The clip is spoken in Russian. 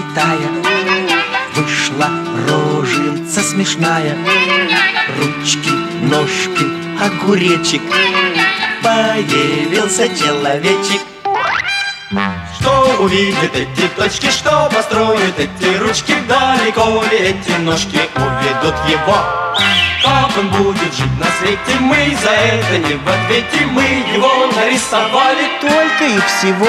золотая, вышла роженца смешная. Ручки, ножки, огуречек, появился человечек. Что увидят эти точки, что построят эти ручки, далеко ли эти ножки уведут его? Как он будет жить на свете, мы за это не в ответе. Мы его нарисовали только и всего.